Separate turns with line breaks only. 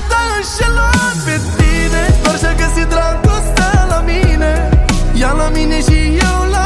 te-a înșelat pe tine, doar și-a găsit dragostea la mine. Ea la mine și eu la